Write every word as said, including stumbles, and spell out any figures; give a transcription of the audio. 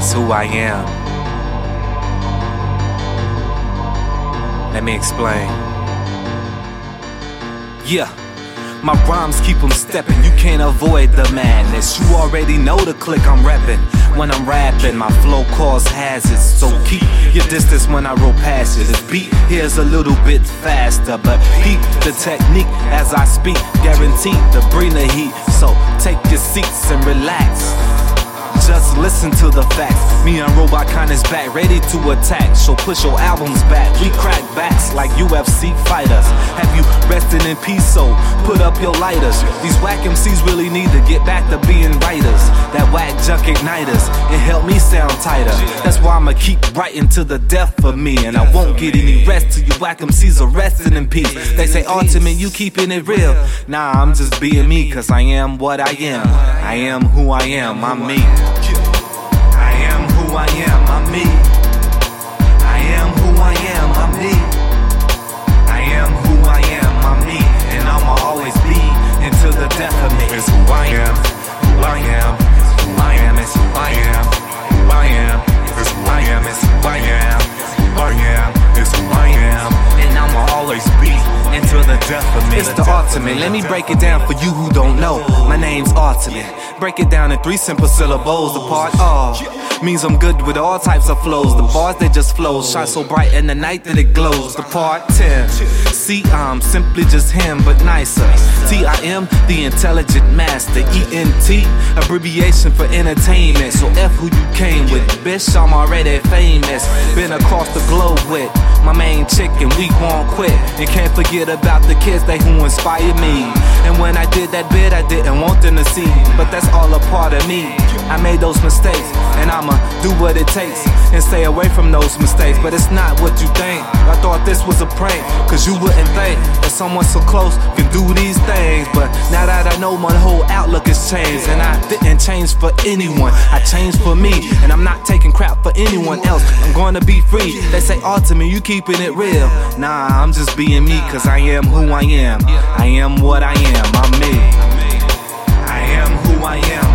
It's who I am. Let me explain. Yeah. My rhymes keep them stepping, you can't avoid the madness. You already know the click I'm reppin'. When I'm rapping, my flow cause hazards. So keep your distance when I roll past you. The beat here's a little bit faster, but peep the technique as I speak. Guaranteed to bring the heat. So take your seats and relax. Just listen to the facts. Me and Robotcon is back, ready to attack. So push your albums back. We crack backs like U F C fighters. Have you resting in peace? So put up your lighters. These whack M Cs really need to get back to being writers. That whack junk igniters. It helped me sound tighter. That's why I'ma keep writing to the death of me. And I won't get any rest till you whack M Cs are resting in peace. They say ultimate, you keeping it real. Nah, I'm just being me, cause I am what I am. I am who I am, I'm me. I am who I am, I'm me. I am who I am, I'm me. I am who I am, I'm me. And I'ma always be until the death of me. It's who I am, who I am, who I am, it's who I am, who I am. It's who I am, it's who I am, who I am, it's who I am. And I'ma always be until the death of me. It's the ultimate, let me break it down for you who don't know. My name's Ultimate. Break it down in three simple syllables. The part R means I'm good with all types of flows. The bars, they just flow, shine so bright in the night that it glows. The part ten, C, I'm simply just him, but nicer. T, I am the intelligent master. E N T, abbreviation for entertainment. So F who you came with, bitch, I'm already famous. Been across the globe with my main chick and we won't quit. And can't forget about the kids, they who inspire me. And when I did that bit, I didn't want them to see, but that's all a part of me. I made those mistakes, and I'ma do what it takes and stay away from those mistakes. But it's not what you think. I thought this was a prank, cause you wouldn't think that someone so close can do these things. But now that I know, my whole outlook has changed. And I didn't change for anyone, I changed for me. And I'm not taking crap for anyone else, I'm gonna be free. They say, ultimate, you keeping it real. Nah, I'm just being me, cause I am who I am. I am what I am, I'm me. I am who I am.